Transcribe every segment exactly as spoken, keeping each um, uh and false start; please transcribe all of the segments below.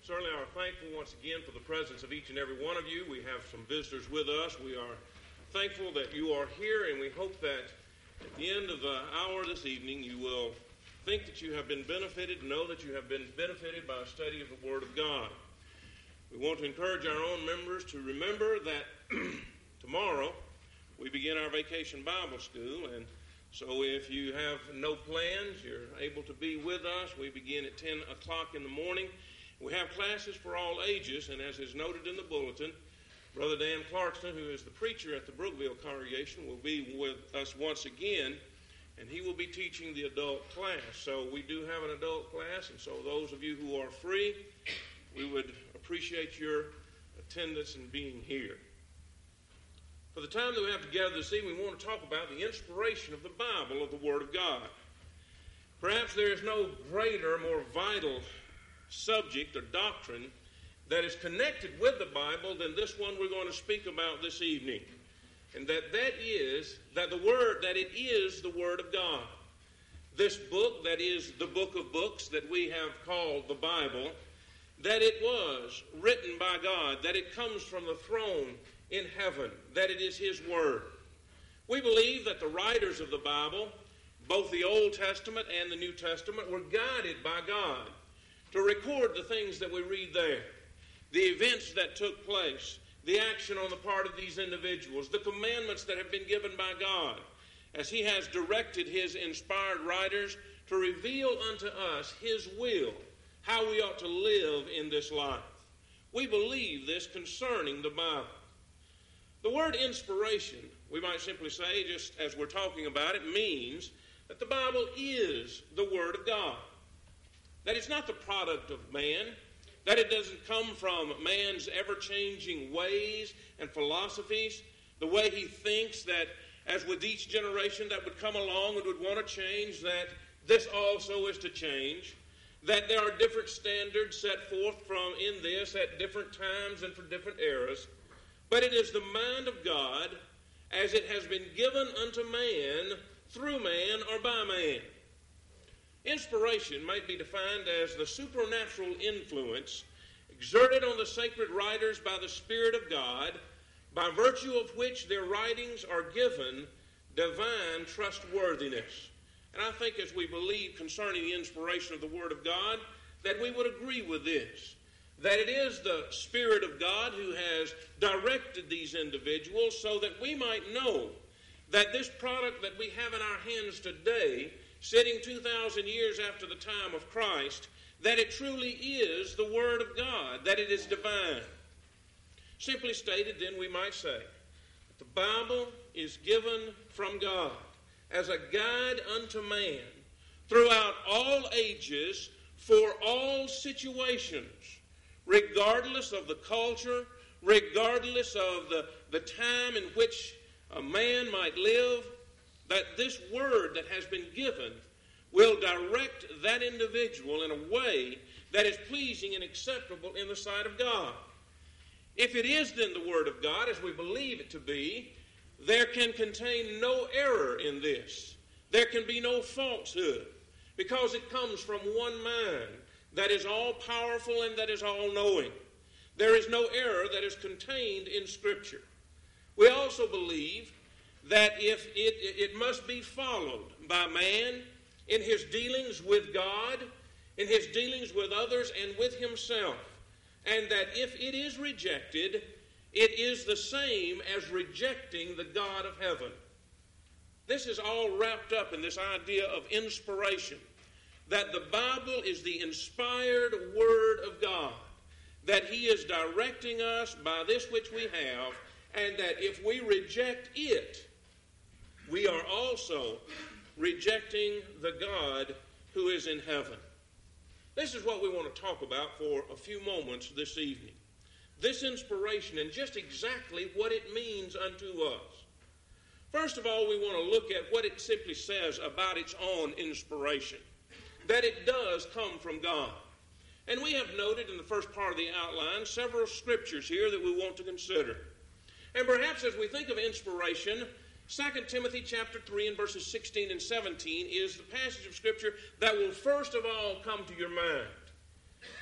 certainly are thankful once again for the presence of each and every one of you. We have some visitors with us. We are thankful that you are here, and we hope that at the end of the hour this evening you will think that you have been benefited, know that you have been benefited by a study of the Word of God. We want to encourage our own members to remember that tomorrow we begin our Vacation Bible School, and so if you have no plans, you're able to be with us. We begin at ten o'clock in the morning. We have classes for all ages, and as is noted in the bulletin, Brother Dan Clarkston, who is the preacher at the Brookville congregation, will be with us once again, and he will be teaching the adult class. So we do have an adult class, and so those of you who are free, we would appreciate your attendance and being here. For the time that we have together this evening, we want to talk about the inspiration of the Bible, of the Word of God. Perhaps there is no greater, more vital subject or doctrine that is connected with the Bible than this one we're going to speak about this evening. And that that is that the Word, that it is the Word of God. This book that is the book of books that we have called the Bible, that it was written by God, that it comes from the throne in heaven, that it is His Word. We believe that the writers of the Bible, both the Old Testament and the New Testament, were guided by God to record the things that we read there, the events that took place, the action on the part of these individuals, the commandments that have been given by God, as He has directed His inspired writers to reveal unto us His will, how we ought to live in this life. We believe this concerning the Bible. The word inspiration, we might simply say, just as we're talking about it, means that the Bible is the Word of God. That it's not the product of man, that it doesn't come from man's ever-changing ways and philosophies, the way he thinks that as with each generation that would come along and would want to change, that this also is to change, that there are different standards set forth from in this at different times and for different eras. But it is the mind of God as it has been given unto man, through man, or by man. Inspiration might be defined as the supernatural influence exerted on the sacred writers by the Spirit of God, by virtue of which their writings are given divine trustworthiness. And I think as we believe concerning the inspiration of the Word of God, that we would agree with this, that it is the Spirit of God who has directed these individuals so that we might know that this product that we have in our hands today, sitting two thousand years after the time of Christ, that it truly is the Word of God, that it is divine. Simply stated, then, we might say that the Bible is given from God as a guide unto man throughout all ages for all situations, regardless of the culture, regardless of the, the time in which a man might live, that this word that has been given will direct that individual in a way that is pleasing and acceptable in the sight of God. If it is then the Word of God, as we believe it to be, there can contain no error in this. There can be no falsehood, because it comes from one mind that is all-powerful and that is all-knowing. There is no error that is contained in Scripture. We also believe that if it, it must be followed by man in his dealings with God, in his dealings with others, and with himself, and that if it is rejected, it is the same as rejecting the God of heaven. This is all wrapped up in this idea of inspiration, that the Bible is the inspired Word of God, that He is directing us by this which we have, and that if we reject it, we are also rejecting the God who is in heaven. This is what we want to talk about for a few moments this evening. This inspiration and just exactly what it means unto us. First of all, we want to look at what it simply says about its own inspiration, that it does come from God. And we have noted in the first part of the outline several scriptures here that we want to consider. And perhaps as we think of inspiration, Second Timothy chapter three and verses sixteen and seventeen is the passage of Scripture that will first of all come to your mind.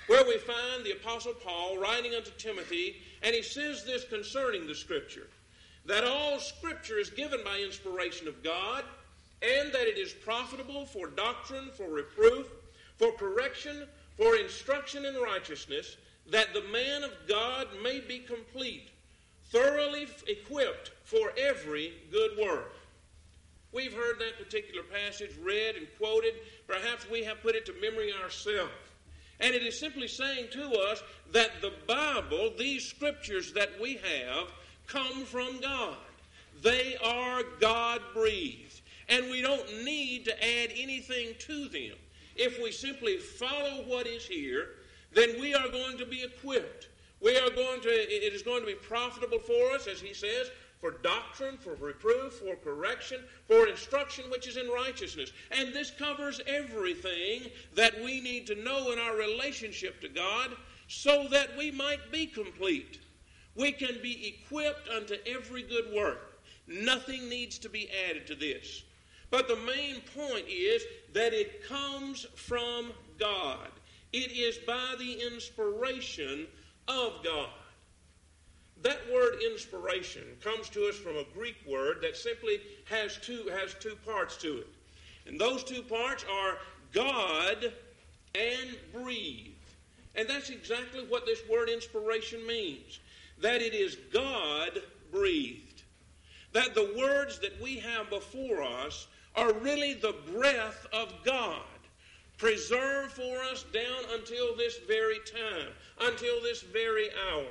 where we find the Apostle Paul writing unto Timothy, and he says this concerning the Scripture, that all Scripture is given by inspiration of God, and that it is profitable for doctrine, for reproof, for correction, for instruction in righteousness, that the man of God may be complete, thoroughly equipped for every good work. We've heard that particular passage read and quoted. Perhaps we have put it to memory ourselves. And it is simply saying to us that the Bible, these Scriptures that we have, come from God. They are God-breathed. And we don't need to add anything to them. If we simply follow what is here, then we are going to be equipped. We are going to, it is going to be profitable for us, as he says, for doctrine, for reproof, for correction, for instruction which is in righteousness. And this covers everything that we need to know in our relationship to God so that we might be complete. We can be equipped unto every good work. Nothing needs to be added to this. But the main point is that it comes from God. It is by the inspiration of God. That word inspiration comes to us from a Greek word that simply has two, has two parts to it. And those two parts are God and breathe. And that's exactly what this word inspiration means. That it is God breathed. That the words that we have before us are really the breath of God, preserved for us down until this very time, until this very hour.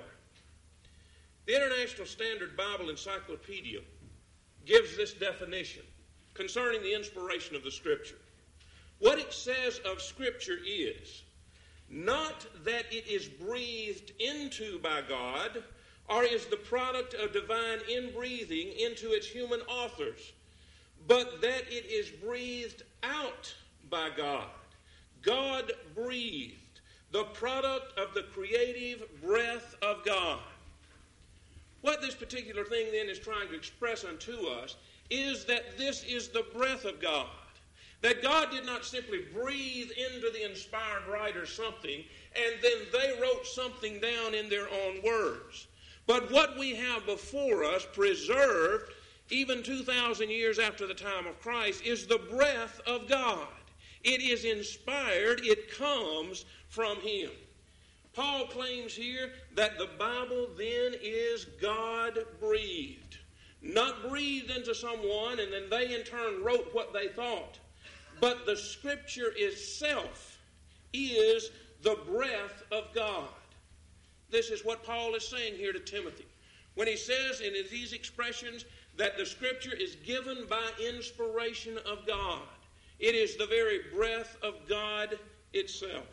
The International Standard Bible Encyclopedia gives this definition concerning the inspiration of the Scripture. What it says of Scripture is, not that it is breathed into by God, or is the product of divine inbreathing into its human authors, but that it is breathed out by God. God breathed, the product of the creative breath of God. What this particular thing then is trying to express unto us is that this is the breath of God. That God did not simply breathe into the inspired writer something and then they wrote something down in their own words. But what we have before us, preserved even two thousand years after the time of Christ, is the breath of God. It is inspired. It comes from Him. Paul claims here that the Bible then is God-breathed. Not breathed into someone and then they in turn wrote what they thought. But the Scripture itself is the breath of God. This is what Paul is saying here to Timothy. When he says in these expressions that the Scripture is given by inspiration of God. It is the very breath of God itself.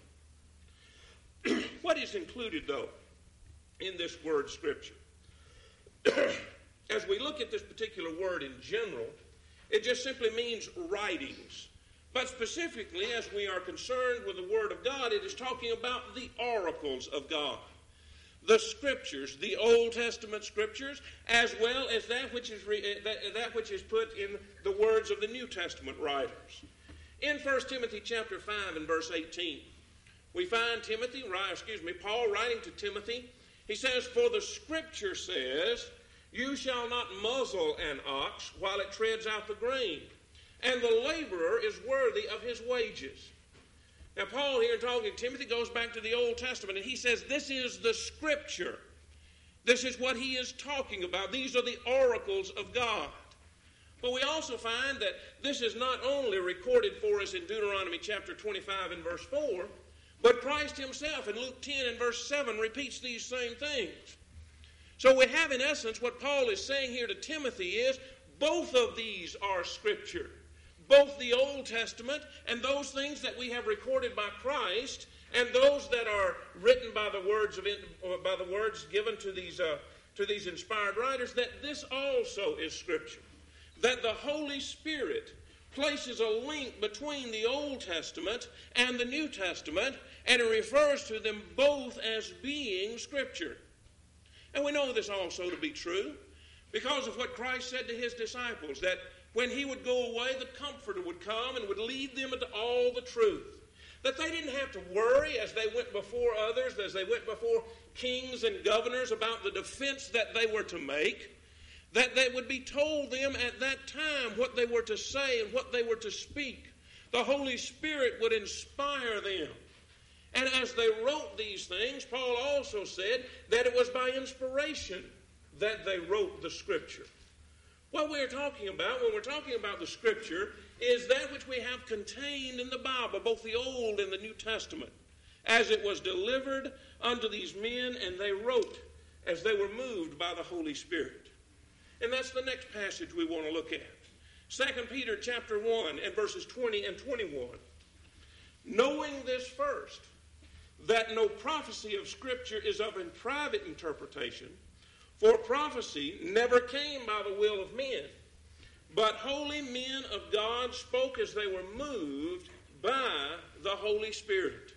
What is included, though, in this word Scripture? As we look at this particular word in general, it just simply means writings. But specifically, as we are concerned with the Word of God, it is talking about the oracles of God. The Scriptures, the Old Testament Scriptures, as well as that which is re, that, that which is put in the words of the New Testament writers. In First Timothy chapter five and verse eighteen, we find Timothy, excuse me, Paul writing to Timothy. He says, "For the Scripture says, you shall not muzzle an ox while it treads out the grain, and the laborer is worthy of his wages." Now, Paul here talking to Timothy goes back to the Old Testament, and he says this is the Scripture. This is what he is talking about. These are the oracles of God. But we also find that this is not only recorded for us in Deuteronomy chapter twenty-five and verse four, but Christ himself in Luke ten and verse seven repeats these same things. So we have in essence what Paul is saying here to Timothy is both of these are Scripture. Both the Old Testament and those things that we have recorded by Christ and those that are written by the words of by the words given to these uh, to these inspired writers, that this also is Scripture. That the Holy Spirit places a link between the Old Testament and the New Testament, and it refers to them both as being Scripture. And we know this also to be true because of what Christ said to his disciples, that when he would go away, the Comforter would come and would lead them into all the truth. that they didn't have to worry as they went before others, as they went before kings and governors about the defense that they were to make, that they would be told them at that time what they were to say and what they were to speak. The Holy Spirit would inspire them. And as they wrote these things, Paul also said that it was by inspiration that they wrote the Scripture. What we're talking about when we're talking about the Scripture is that which we have contained in the Bible, both the Old and the New Testament, as it was delivered unto these men, and they wrote as they were moved by the Holy Spirit. And that's the next passage we want to look at. Second Peter chapter one and verses twenty and twenty-one. Knowing this first, that no prophecy of Scripture is of a private interpretation, for prophecy never came by the will of men, but holy men of God spoke as they were moved by the Holy Spirit.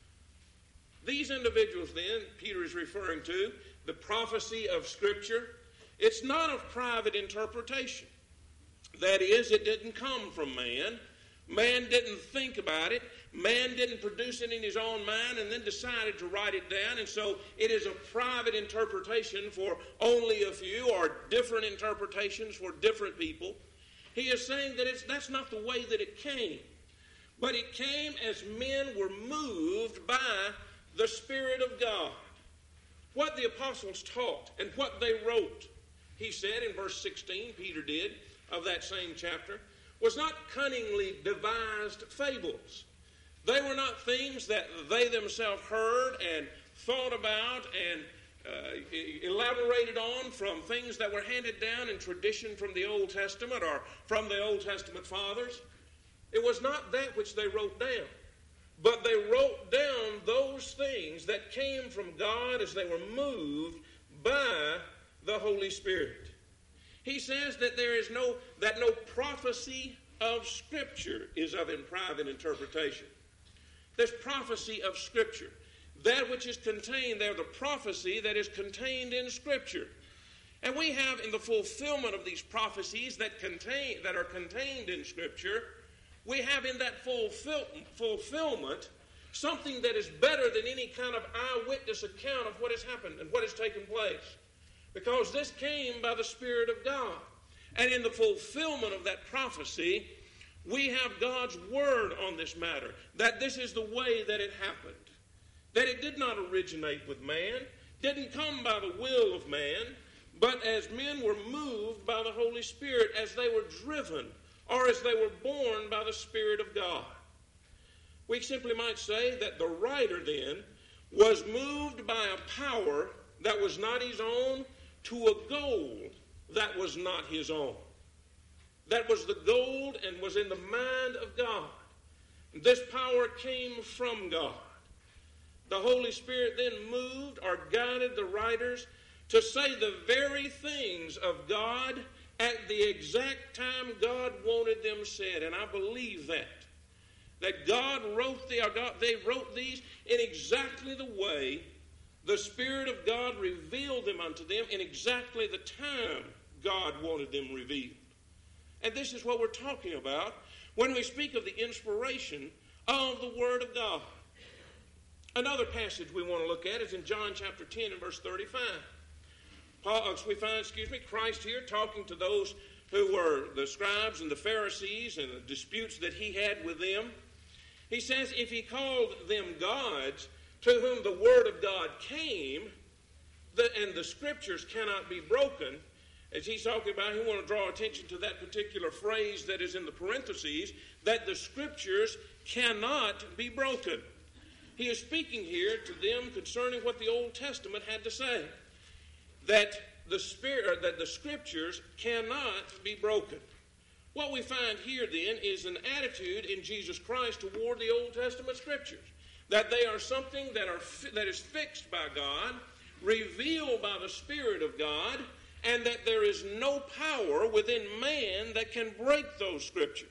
These individuals then, Peter is referring to, the prophecy of Scripture, it's not of private interpretation. That is, it didn't come from man. Man didn't think about it. Man didn't produce it in his own mind and then decided to write it down. And so it is a private interpretation for only a few, or different interpretations for different people. He is saying that it's, that's not the way that it came. But it came as men were moved by the Spirit of God. What the apostles taught and what they wrote, he said in verse sixteen, Peter did, of that same chapter, was not cunningly devised fables. They were not things that they themselves heard and thought about and uh, elaborated on from things that were handed down in tradition from the Old Testament or from the Old Testament fathers. It was not that which they wrote down, but they wrote down those things that came from God as they were moved by the Holy Spirit. He says that there is no, that no prophecy of Scripture is of in private interpretation. There's prophecy of Scripture. That which is contained there, the prophecy that is contained in Scripture. And we have in the fulfillment of these prophecies that contain, that are contained in Scripture, we have in that fulfill, fulfillment something that is better than any kind of eyewitness account of what has happened and what has taken place. Because this came by the Spirit of God. And in the fulfillment of that prophecy, we have God's word on this matter, that this is the way that it happened. That it did not originate with man, didn't come by the will of man, but as men were moved by the Holy Spirit, as they were driven, or as they were born by the Spirit of God. We simply might say that the writer then was moved by a power that was not his own, to a goal that was not his own. That was the goal and was in the mind of God. This power came from God. The Holy Spirit then moved or guided the writers to say the very things of God at the exact time God wanted them said. And I believe that. That God wrote the, or God, they wrote these in exactly the way the Spirit of God revealed them unto them in exactly the time God wanted them revealed. And this is what we're talking about when we speak of the inspiration of the Word of God. Another passage we want to look at is in John chapter ten and verse thirty-five. Paul, we find, excuse me, Christ here talking to those who were the scribes and the Pharisees and the disputes that he had with them. He says, if he called them gods, to whom the word of God came, the, and the Scriptures cannot be broken, as he's talking about, he want to draw attention to that particular phrase that is in the parentheses, that the Scriptures cannot be broken. He is speaking here to them concerning what the Old Testament had to say, that the Spirit, that the Scriptures cannot be broken. What we find here then is an attitude in Jesus Christ toward the Old Testament Scriptures. That they are something that are that is fixed by God, revealed by the Spirit of God, and that there is no power within man that can break those Scriptures.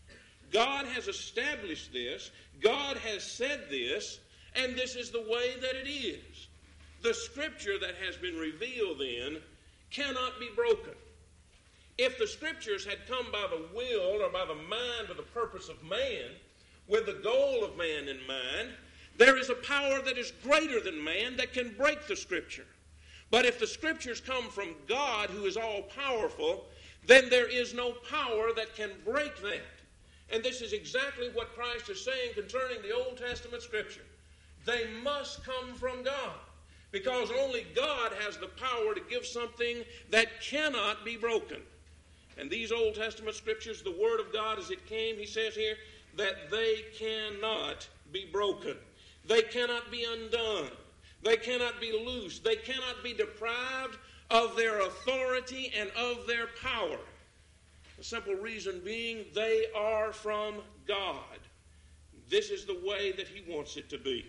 God has established this, God has said this, and this is the way that it is. The Scripture that has been revealed then cannot be broken. If the Scriptures had come by the will or by the mind or the purpose of man, with the goal of man in mind, there is a power that is greater than man that can break the Scripture. But if the Scriptures come from God, who is all-powerful, then there is no power that can break that. And this is exactly what Christ is saying concerning the Old Testament Scripture. They must come from God, because only God has the power to give something that cannot be broken. And these Old Testament Scriptures, the Word of God as it came, he says here, that they cannot be broken. They cannot be undone. They cannot be loosed. They cannot be deprived of their authority and of their power. The simple reason being, they are from God. This is the way that he wants it to be.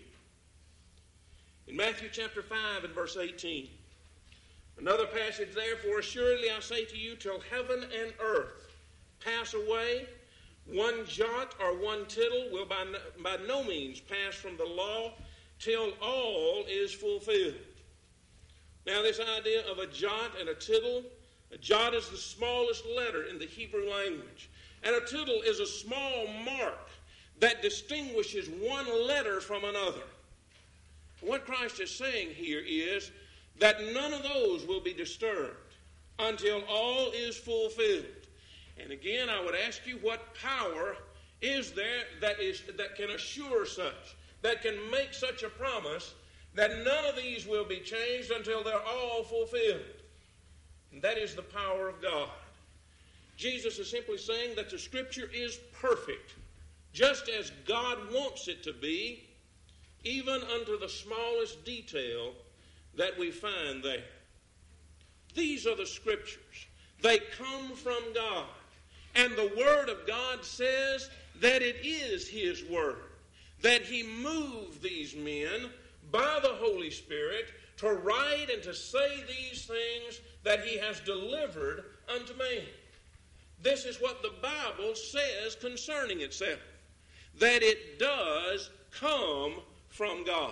In Matthew chapter five and verse eighteen, another passage, therefore, assuredly I say to you, till heaven and earth pass away, one jot or one tittle will by no, by no means pass from the law till all is fulfilled. Now, this idea of a jot and a tittle, a jot is the smallest letter in the Hebrew language, and a tittle is a small mark that distinguishes one letter from another. What Christ is saying here is that none of those will be disturbed until all is fulfilled. And again, I would ask you, what power is there that is that can assure such, that can make such a promise that none of these will be changed until they're all fulfilled? And that is the power of God. Jesus is simply saying that the Scripture is perfect, just as God wants it to be, even unto the smallest detail that we find there. These are the Scriptures. They come from God. And the Word of God says that it is His Word, that He moved these men by the Holy Spirit to write and to say these things that He has delivered unto man. This is what the Bible says concerning itself, that it does come from God.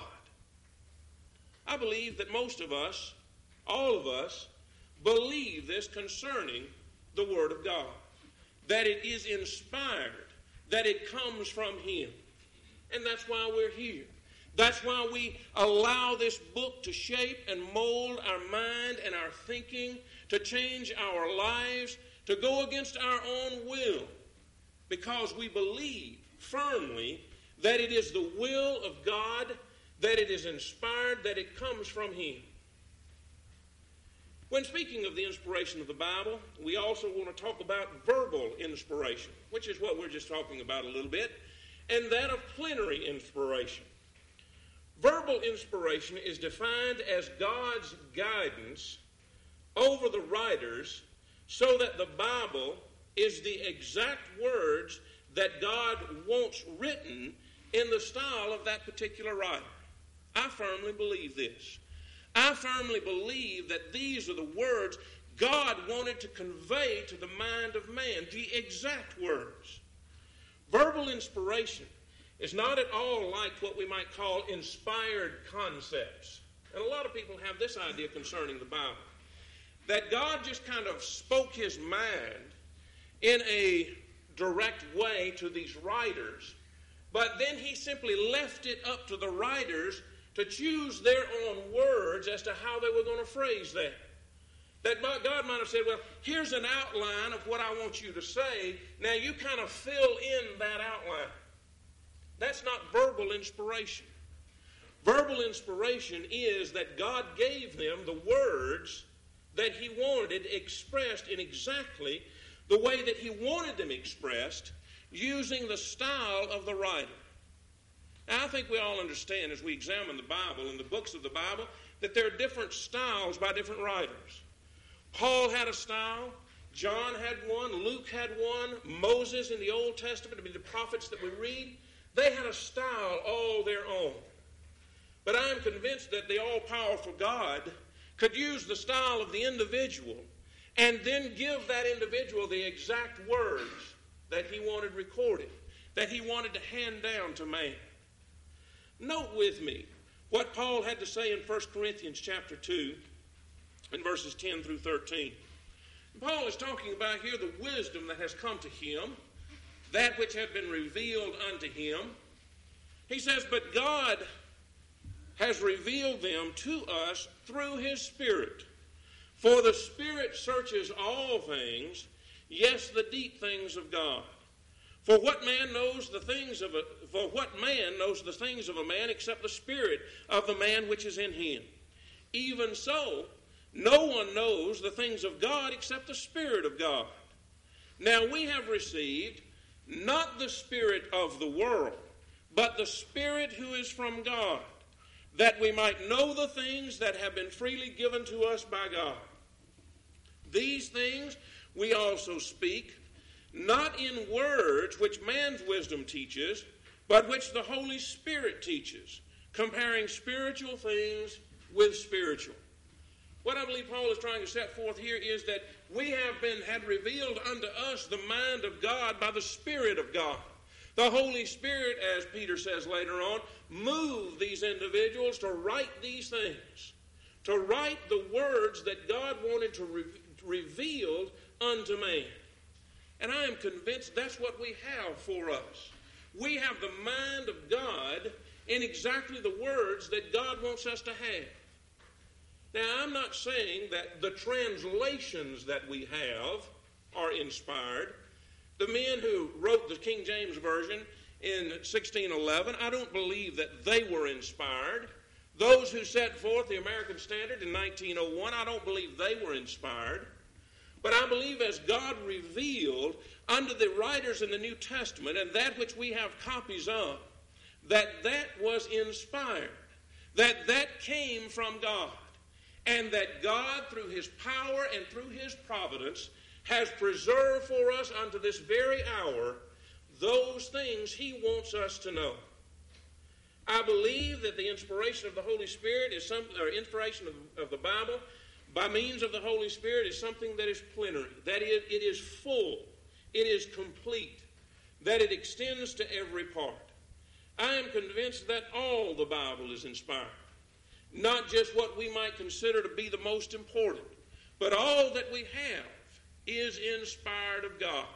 I believe that most of us, all of us, believe this concerning the Word of God, that it is inspired, that it comes from Him. And that's why we're here. That's why we allow this book to shape and mold our mind and our thinking, to change our lives, to go against our own will, because we believe firmly that it is the will of God, that it is inspired, that it comes from Him. When speaking of the inspiration of the Bible, we also want to talk about verbal inspiration, which is what we're just talking about a little bit, and that of plenary inspiration. Verbal inspiration is defined as God's guidance over the writers so that the Bible is the exact words that God wants written in the style of that particular writer. I firmly believe this. I firmly believe that these are the words God wanted to convey to the mind of man, the exact words. Verbal inspiration is not at all like what we might call inspired concepts. And a lot of people have this idea concerning the Bible, that God just kind of spoke His mind in a direct way to these writers, but then He simply left it up to the writers to choose their own words as to how they were going to phrase that. That God might have said, well, here's an outline of what I want you to say. Now you kind of fill in that outline. That's not verbal inspiration. Verbal inspiration is that God gave them the words that He wanted expressed in exactly the way that He wanted them expressed, using the style of the writer. Now, I think we all understand as we examine the Bible and the books of the Bible that there are different styles by different writers. Paul had a style, John had one, Luke had one, Moses in the Old Testament, I mean the prophets that we read, they had a style all their own. But I am convinced that the all-powerful God could use the style of the individual and then give that individual the exact words that he wanted recorded, that he wanted to hand down to man. Note with me what Paul had to say in First Corinthians chapter two in verses ten through thirteen. Paul is talking about here the wisdom that has come to him, that which had been revealed unto him. He says, but God has revealed them to us through his Spirit. For the Spirit searches all things, yes, the deep things of God. For what man knows the things of a for what man knows the things of a man except the spirit of the man which is in him? Even so, no one knows the things of God except the Spirit of God. Now we have received not the spirit of the world, but the Spirit who is from God, that we might know the things that have been freely given to us by God. These things we also speak, not in words which man's wisdom teaches, but which the Holy Spirit teaches, comparing spiritual things with spiritual. What I believe Paul is trying to set forth here is that we have been had revealed unto us the mind of God by the Spirit of God. The Holy Spirit, as Peter says later on, moved these individuals to write these things, to write the words that God wanted to re- reveal unto man. And I am convinced that's what we have for us. We have the mind of God in exactly the words that God wants us to have. Now, I'm not saying that the translations that we have are inspired. The men who wrote the King James Version in sixteen eleven, I don't believe that they were inspired. Those who set forth the American Standard in nineteen oh one, I don't believe they were inspired. But I believe as God revealed unto the writers in the New Testament, and that which we have copies of, that that was inspired, that that came from God, and that God, through his power and through his providence, has preserved for us unto this very hour those things he wants us to know. I believe that the inspiration of the Holy Spirit is some, or inspiration of, of the Bible by means of the Holy Spirit is something that is plenary, that is, it is full, it is complete, that it extends to every part. I am convinced that all the Bible is inspired, not just what we might consider to be the most important, but all that we have is inspired of God.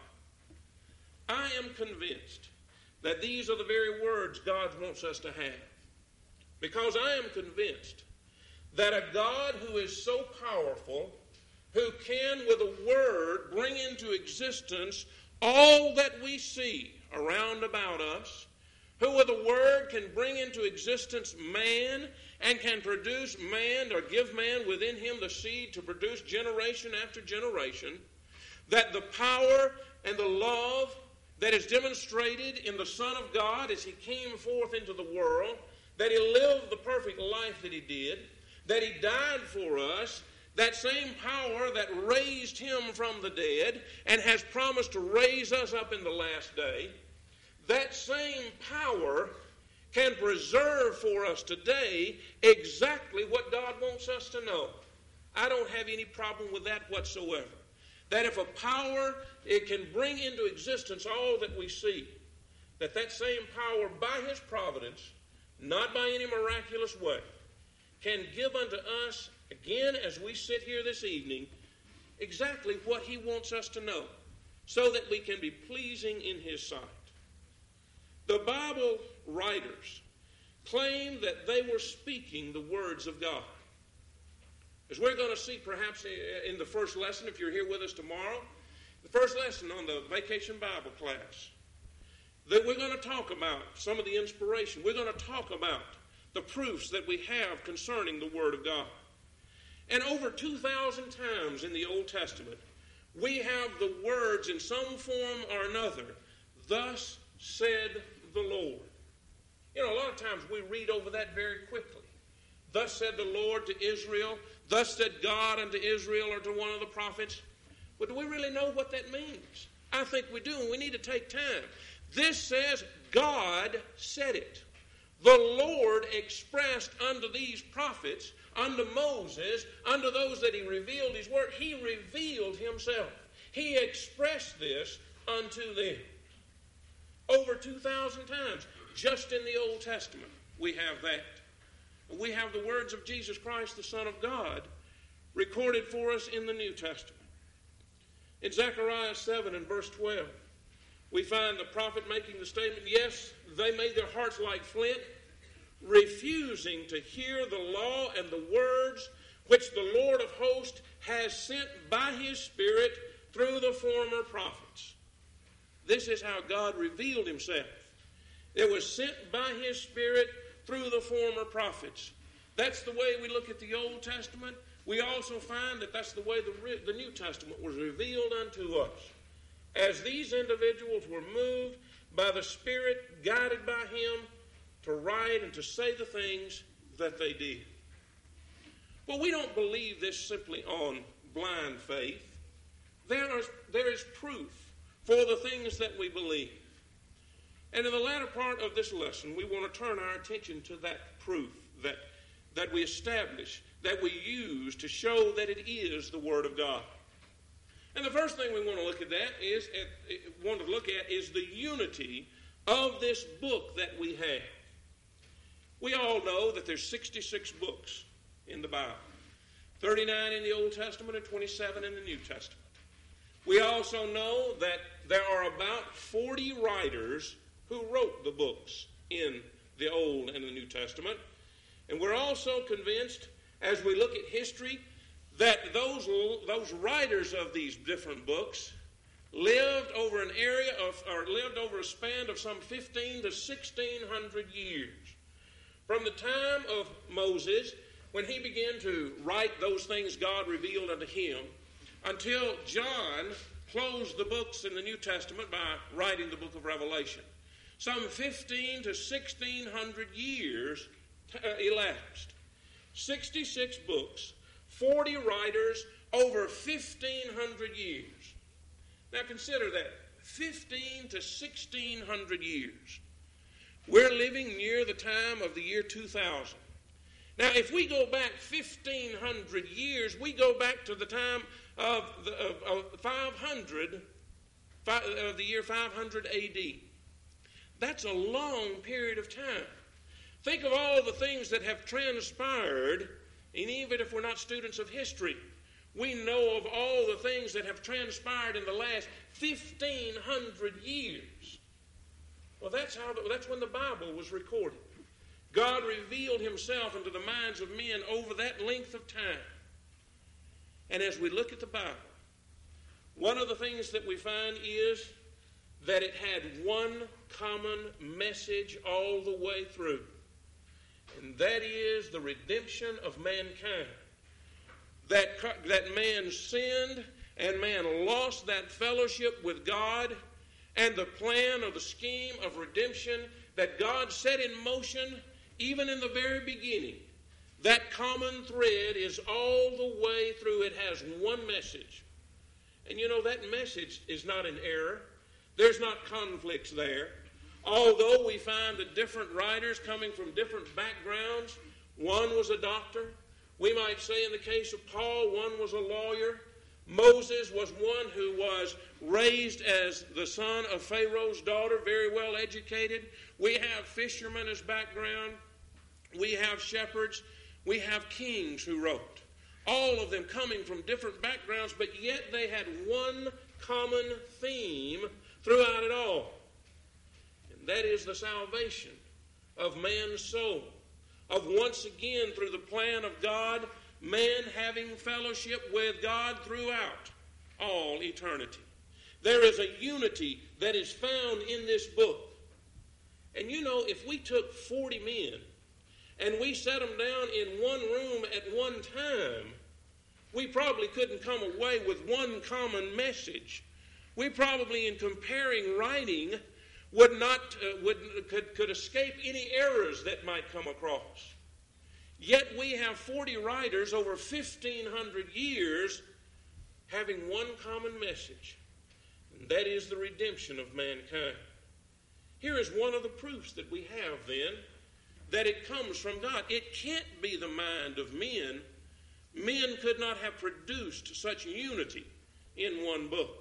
I am convinced that these are the very words God wants us to have, because I am convinced that a God who is so powerful, who can with a word bring into existence all that we see around about us, who with a word can bring into existence man and can produce man or give man within him the seed to produce generation after generation, that the power and the love that is demonstrated in the Son of God as he came forth into the world, that he lived the perfect life that he did, that he died for us, that same power that raised him from the dead and has promised to raise us up in the last day, that same power can preserve for us today exactly what God wants us to know. I don't have any problem with that whatsoever. That if a power, it can bring into existence all that we see, that that same power by his providence, not by any miraculous way, can give unto us, again as we sit here this evening, exactly what he wants us to know, so that we can be pleasing in his sight. The Bible writers claim that they were speaking the words of God. As we're going to see perhaps in the first lesson, if you're here with us tomorrow, the first lesson on the Vacation Bible class, that we're going to talk about some of the inspiration. We're going to talk about the proofs that we have concerning the Word of God. And over two thousand times in the Old Testament, we have the words in some form or another, thus said the Lord. You know, a lot of times we read over that very quickly. Thus said the Lord to Israel, thus said God unto Israel or to one of the prophets. But do we really know what that means? I think we do, and we need to take time. This says God said it. The Lord expressed unto these prophets, unto Moses, unto those that he revealed his word, he revealed himself. He expressed this unto them. Over two thousand times, just in the Old Testament, we have that. We have the words of Jesus Christ, the Son of God, recorded for us in the New Testament. In Zechariah seven and verse twelve, We find the prophet making the statement, yes, they made their hearts like flint, refusing to hear the law and the words which the Lord of hosts has sent by his Spirit through the former prophets. This is how God revealed himself. It was sent by his Spirit through the former prophets. That's the way we look at the Old Testament. We also find that that's the way the, the New Testament was revealed unto us. As these individuals were moved by the Spirit, guided by him, to write and to say the things that they did. But we don't believe this simply on blind faith. There is, there is proof for the things that we believe. And in the latter part of this lesson, we want to turn our attention to that proof that, that we establish, that we use to show that it is the Word of God. And the first thing we want to look at that is, at, want to look at is the unity of this book that we have. We all know that there's sixty-six books in the Bible, thirty-nine in the Old Testament and twenty-seven in the New Testament. We also know that there are about forty writers who wrote the books in the Old and the New Testament. And we're also convinced, as we look at history, that those, those writers of these different books lived over an area of, or lived over a span of some fifteen to sixteen hundred years. From the time of Moses, when he began to write those things God revealed unto him, until John closed the books in the New Testament by writing the book of Revelation. Some fifteen to sixteen hundred years uh, elapsed. sixty-six books, forty writers, over fifteen hundred years. Now consider that, fifteen to sixteen hundred years. We're living near the time of the year two thousand. Now, if we go back fifteen hundred years, we go back to the time of the of, of five hundred, five, of the year five hundred A D. That's a long period of time. Think of all the things that have transpired, and even if we're not students of history, we know of all the things that have transpired in the last fifteen hundred years. Well, that's how. The, that's when the Bible was recorded. God revealed himself into the minds of men over that length of time. And as we look at the Bible, one of the things that we find is that it had one common message all the way through. And that is the redemption of mankind. That, that man sinned and man lost that fellowship with God, and the plan or the scheme of redemption that God set in motion even in the very beginning. That common thread is all the way through. It has one message. And you know, that message is not in error. There's not conflicts there. Although we find the different writers coming from different backgrounds, one was a doctor. We might say in the case of Paul, one was a lawyer. Moses was one who was raised as the son of Pharaoh's daughter, very well educated. We have fishermen as background. We have shepherds. We have kings who wrote. All of them coming from different backgrounds, but yet they had one common theme throughout it all. And that is the salvation of man's soul. Of once again, through the plan of God, man having fellowship with God throughout all eternity. There is a unity that is found in this book. And you know, if we took forty men and we set them down in one room at one time, we probably couldn't come away with one common message. We probably, in comparing writing, would not uh, would could, could escape any errors that might come across. Yet we have forty writers over fifteen hundred years having one common message, and that is the redemption of mankind. Here is one of the proofs that we have then that it comes from God. It can't be the mind of men. Men could not have produced such unity in one book.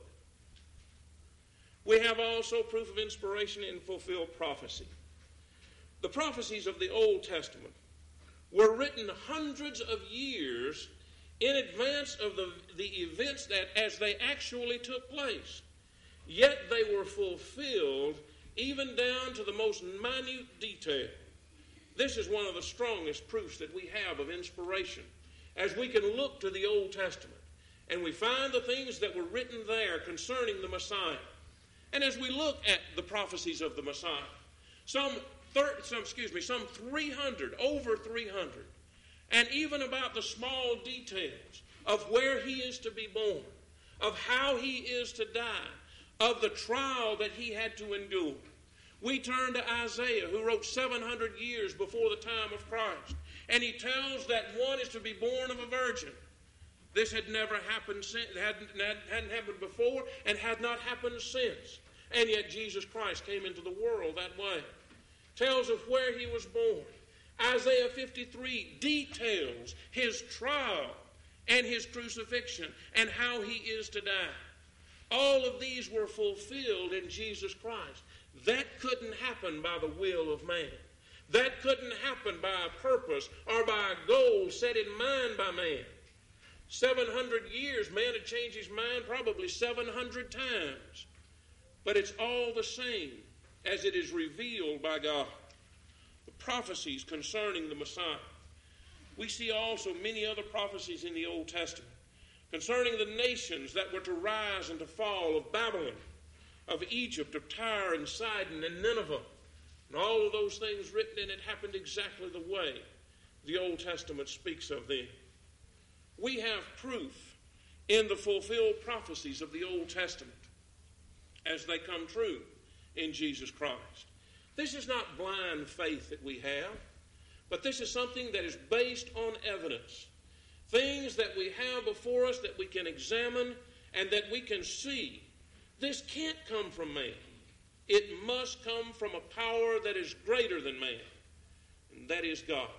We have also proof of inspiration in fulfilled prophecy. The prophecies of the Old Testament were written hundreds of years in advance of the, the events that as they actually took place. yet they were fulfilled even down to the most minute detail. This is one of the strongest proofs that we have of inspiration, as we can look to the Old Testament and we find the things that were written there concerning the Messiah. And as we look at the prophecies of the Messiah, some, thir- some excuse me, some three hundred, over three hundred, and even about the small details of where he is to be born, of how he is to die, of the trial that he had to endure. We turn to Isaiah, who wrote seven hundred years before the time of Christ, and he tells that one is to be born of a virgin. This had never happened since, hadn't, hadn't happened before, and had not happened since. And yet Jesus Christ came into the world that way. Tells of where he was born. Isaiah fifty-three details his trial and his crucifixion and how he is to die. All of these were fulfilled in Jesus Christ. That couldn't happen by the will of man. That couldn't happen by a purpose or by a goal set in mind by man. seven hundred years, man had changed his mind probably seven hundred times. But it's all the same as it is revealed by God. The prophecies concerning the Messiah. We see also many other prophecies in the Old Testament concerning the nations that were to rise and to fall, of Babylon, of Egypt, of Tyre and Sidon and Nineveh. And all of those things written, and it happened exactly the way the Old Testament speaks of them. We have proof in the fulfilled prophecies of the Old Testament as they come true in Jesus Christ. This is not blind faith that we have, but this is something that is based on evidence. Things that we have before us that we can examine and that we can see. This can't come from man. It must come from a power that is greater than man, and that is God.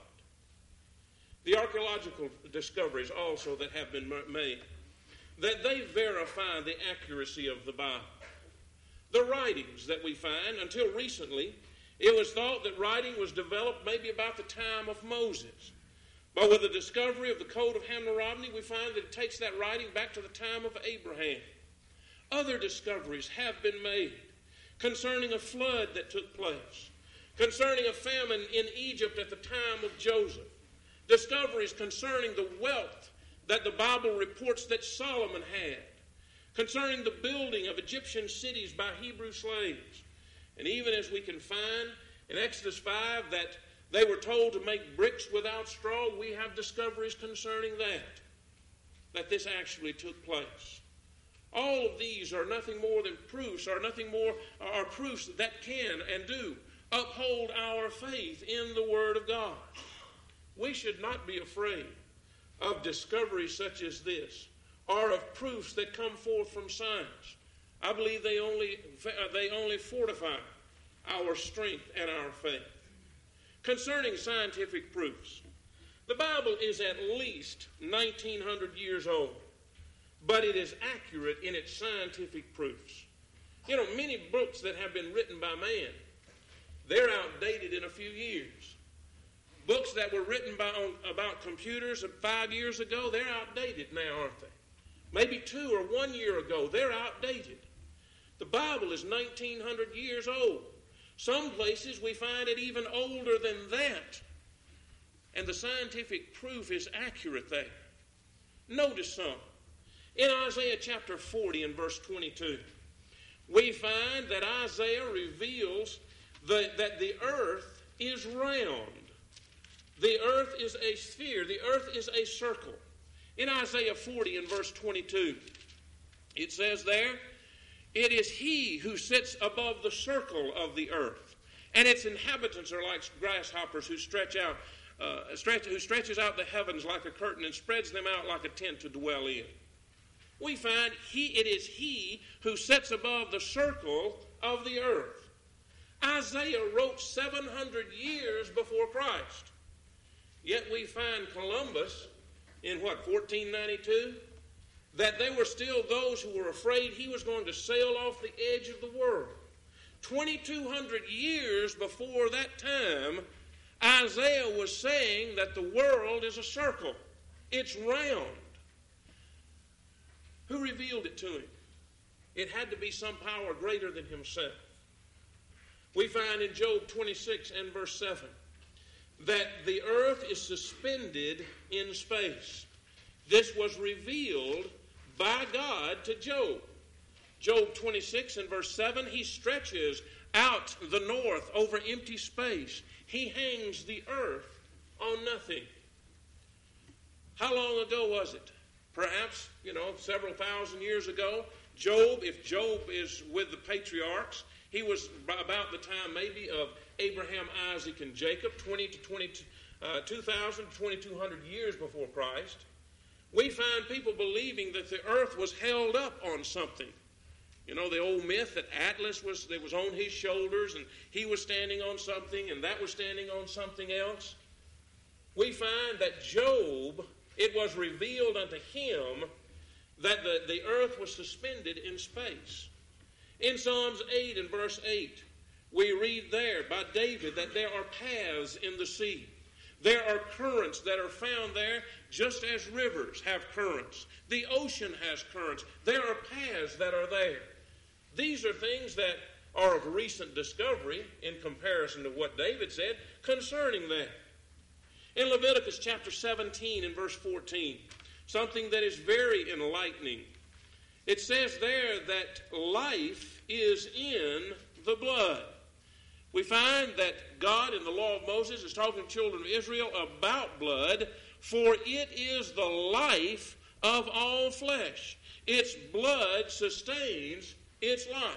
The archaeological discoveries also that have been made, that they verify the accuracy of the Bible. The writings that we find, until recently, it was thought that writing was developed maybe about the time of Moses. But with the discovery of the Code of Hammurabi, we find that it takes that writing back to the time of Abraham. Other discoveries have been made concerning a flood that took place, concerning a famine in Egypt at the time of Joseph, discoveries concerning the wealth that the Bible reports that Solomon had, concerning the building of Egyptian cities by Hebrew slaves. And even as we can find in Exodus five that they were told to make bricks without straw, we have discoveries concerning that, that this actually took place. All of these are nothing more than proofs, or nothing more, are proofs that can and do uphold our faith in the Word of God. We should not be afraid of discoveries such as this, or of proofs that come forth from science. I believe they only, they only fortify our strength and our faith. Concerning scientific proofs, the Bible is at least nineteen hundred years old, but it is accurate in its scientific proofs. You know, many books that have been written by man, they're outdated in a few years. Books that were written by, on, about computers five years ago, they're outdated now, aren't they? Maybe two or one year ago, they're outdated. The Bible is nineteen hundred years old. Some places we find it even older than that. And the scientific proof is accurate there. Notice some. In Isaiah chapter forty and verse twenty-two, we find that Isaiah reveals the, that the earth is round. The earth is a sphere. The earth is a circle. In Isaiah forty and verse twenty-two, it says there, "It is he who sits above the circle of the earth, and its inhabitants are like grasshoppers who stretch out, uh, stretch, who stretches out the heavens like a curtain and spreads them out like a tent to dwell in." We find he, it is he who sits above the circle of the earth. Isaiah wrote seven hundred years before Christ. Yet we find Columbus in what, fourteen ninety-two? That there were still those who were afraid he was going to sail off the edge of the world. twenty-two hundred years before that time, Isaiah was saying that the world is a circle. It's round. Who revealed it to him? It had to be some power greater than himself. We find in Job twenty-six and verse seven that the earth is suspended in space. This was revealed by God to Job. Job twenty-six and verse seven, he stretches out the north over empty space. He hangs the earth on nothing. How long ago was it? Perhaps, you know, several thousand years ago. Job, if Job is with the patriarchs, he was about the time maybe of Abraham, Isaac, and Jacob, twenty to twenty-two, uh, two thousand, twenty-two hundred years before Christ. We find people believing that the earth was held up on something. You know, the old myth that Atlas was, that was on his shoulders and he was standing on something and that was standing on something else. We find that Job, it was revealed unto him that the, the earth was suspended in space. In Psalms eight and verse eight, we read there by David that there are paths in the sea. There are currents that are found there just as rivers have currents. The ocean has currents. There are paths that are there. These are things that are of recent discovery in comparison to what David said concerning that. In Leviticus chapter seventeen and verse fourteen, something that is very enlightening. It says there that life is in the blood. We find that God in the law of Moses is talking to the children of Israel about blood, for it is the life of all flesh. Its blood sustains its life.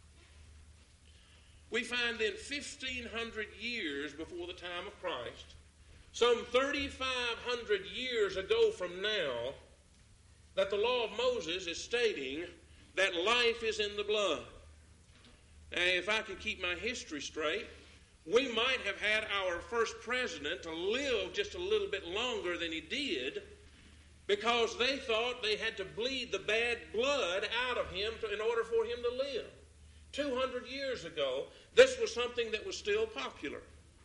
We find then fifteen hundred years before the time of Christ, some thirty-five hundred years ago from now, that the law of Moses is stating that life is in the blood. Now, if I can keep my history straight, we might have had our first president to live just a little bit longer than he did because they thought they had to bleed the bad blood out of him to, in order for him to live. two hundred years ago, this was something that was still popular.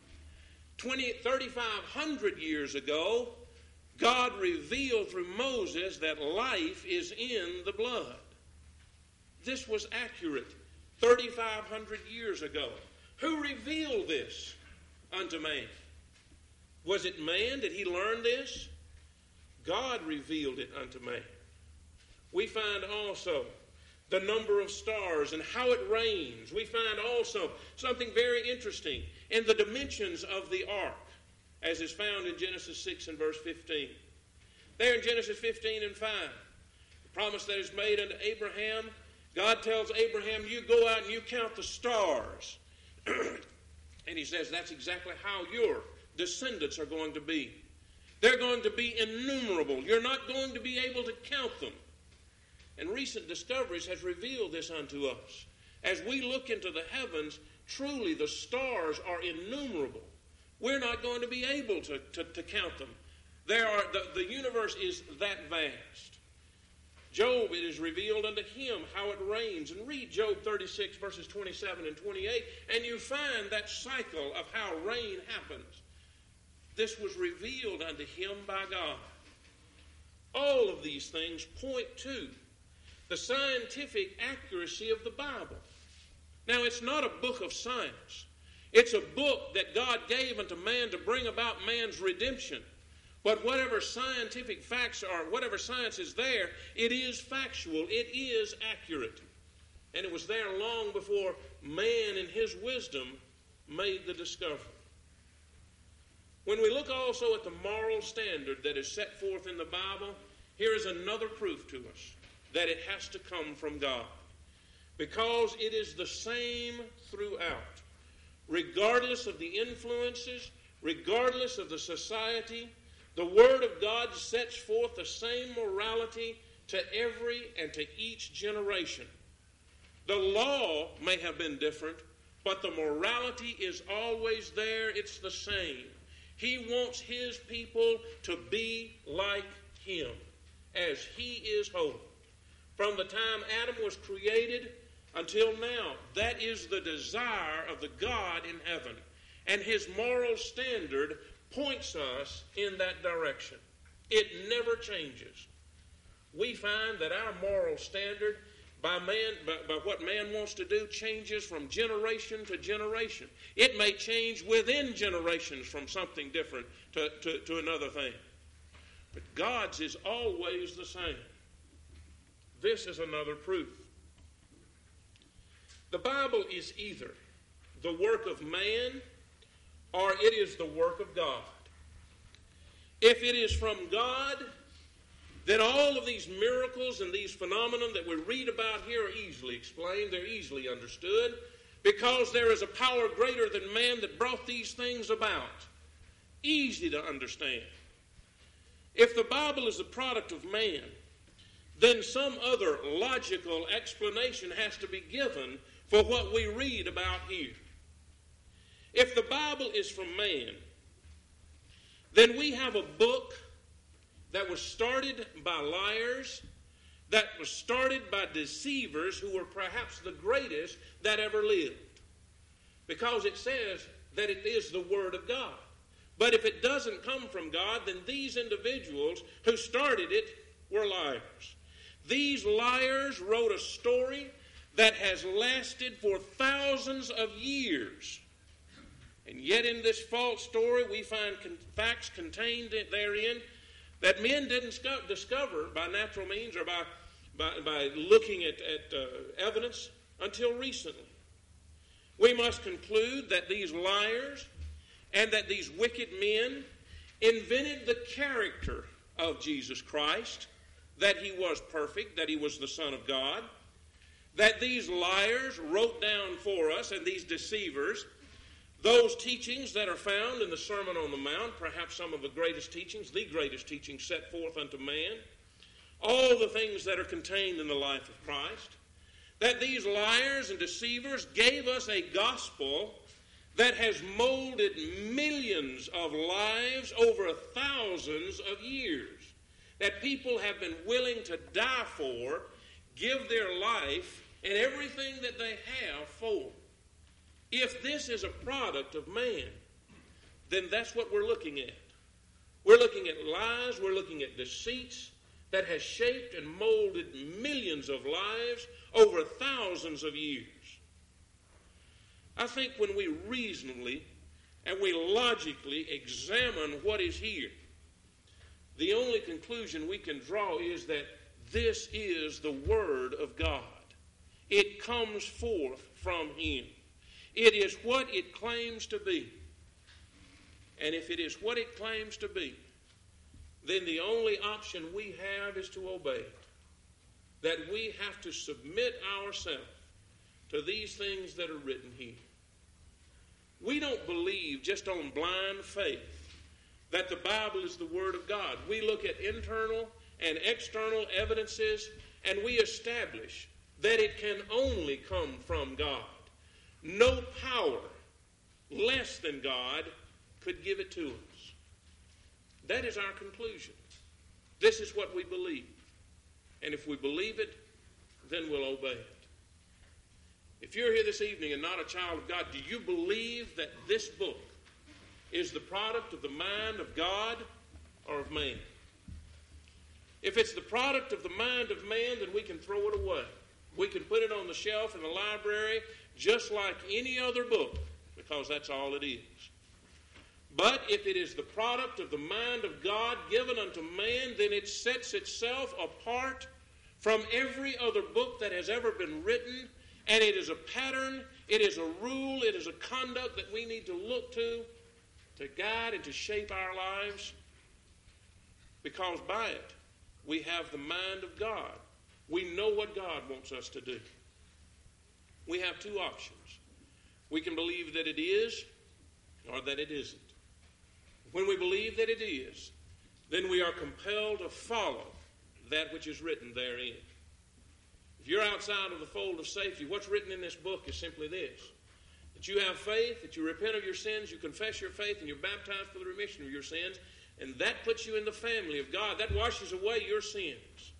thirty-five hundred years ago, God revealed through Moses that life is in the blood. This was accurate thirty-five hundred years ago. Who revealed this unto man? Was it man? Did he learn this? God revealed it unto man. We find also the number of stars and how it rains. We find also something very interesting in the dimensions of the ark, as is found in Genesis six and verse fifteen. There in Genesis fifteen and five, the promise that is made unto Abraham, God tells Abraham, you go out and you count the stars. And he says that's exactly how your descendants are going to be. They're going to be innumerable. You're not going to be able to count them. And recent discoveries has revealed this unto us. As we look into the heavens, truly the stars are innumerable. We're not going to be able to, to, to count them. There are the, the universe is that vast. Job, it is revealed unto him how it rains. And read Job thirty-six, verses twenty-seven and twenty-eight, and you find that cycle of how rain happens. This was revealed unto him by God. All of these things point to the scientific accuracy of the Bible. Now, it's not a book of science. It's a book that God gave unto man to bring about man's redemption. But whatever scientific facts are, whatever science is there, it is factual. It is accurate. And it was there long before man in his wisdom made the discovery. When we look also at the moral standard that is set forth in the Bible, here is another proof to us that it has to come from God. Because it is the same throughout. Regardless of the influences, regardless of the society, the Word of God sets forth the same morality to every and to each generation. The law may have been different, but the morality is always there. It's the same. He wants His people to be like Him, as He is holy. From the time Adam was created until now, that is the desire of the God in heaven. And His moral standard points us in that direction. It never changes. We find that our moral standard, by man, by, by what man wants to do changes from generation to generation. It may change within generations from something different to, to, to another thing. But God's is always the same. This is another proof. The Bible is either the work of man or it is the work of God. If it is from God, then all of these miracles and these phenomena that we read about here are easily explained. They're easily understood because there is a power greater than man that brought these things about. Easy to understand. If the Bible is the product of man, then some other logical explanation has to be given for what we read about here. If the Bible is from man, then we have a book that was started by liars, that was started by deceivers who were perhaps the greatest that ever lived. Because it says that it is the Word of God. But if it doesn't come from God, then these individuals who started it were liars. These liars wrote a story that has lasted for thousands of years. And yet in this false story we find con- facts contained therein that men didn't sco- discover by natural means or by, by, by looking at, at uh, evidence until recently. We must conclude that these liars and that these wicked men invented the character of Jesus Christ, that he was perfect, that he was the Son of God, that these liars wrote down for us, and these deceivers, those teachings that are found in the Sermon on the Mount, perhaps some of the greatest teachings, the greatest teachings set forth unto man, all the things that are contained in the life of Christ, that these liars and deceivers gave us a gospel that has molded millions of lives over thousands of years, that people have been willing to die for, give their life and everything that they have for. If this is a product of man, then that's what we're looking at. We're looking at lies, we're looking at deceits that has shaped and molded millions of lives over thousands of years. I think when we reasonably and we logically examine what is here, the only conclusion we can draw is that this is the Word of God. It comes forth from Him. It is what it claims to be. And if it is what it claims to be, then the only option we have is to obey it. That we have to submit ourselves to these things that are written here. We don't believe just on blind faith that the Bible is the Word of God. We look at internal and external evidences and we establish that it can only come from God. No power less than God could give it to us. That is our conclusion. This is what we believe. And if we believe it, then we'll obey it. If you're here this evening and not a child of God, do you believe that this book is the product of the mind of God or of man? If it's the product of the mind of man, then we can throw it away. We can put it on the shelf in the library just like any other book, because that's all it is. But if it is the product of the mind of God given unto man, then it sets itself apart from every other book that has ever been written, and it is a pattern, it is a rule, it is a conduct that we need to look to, to guide and to shape our lives, because by it we have the mind of God. We know what God wants us to do. We have two options. We can believe that it is or that it isn't. When we believe that it is, then we are compelled to follow that which is written therein. If you're outside of the fold of safety, what's written in this book is simply this: that you have faith, that you repent of your sins, you confess your faith, and you're baptized for the remission of your sins, and that puts you in the family of God. That washes away your sins.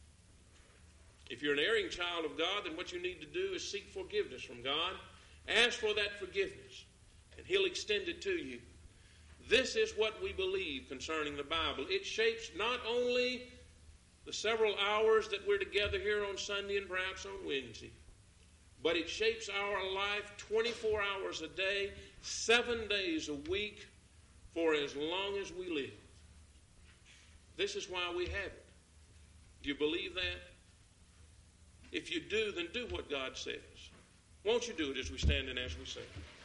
If you're an erring child of God, then what you need to do is seek forgiveness from God. Ask for that forgiveness, and He'll extend it to you. This is what we believe concerning the Bible. It shapes not only the several hours that we're together here on Sunday and perhaps on Wednesday. But it shapes our life twenty-four hours a day, seven days a week, for as long as we live. This is why we have it. Do you believe that? If you do, then do what God says. Won't you do it as we stand and as we sing?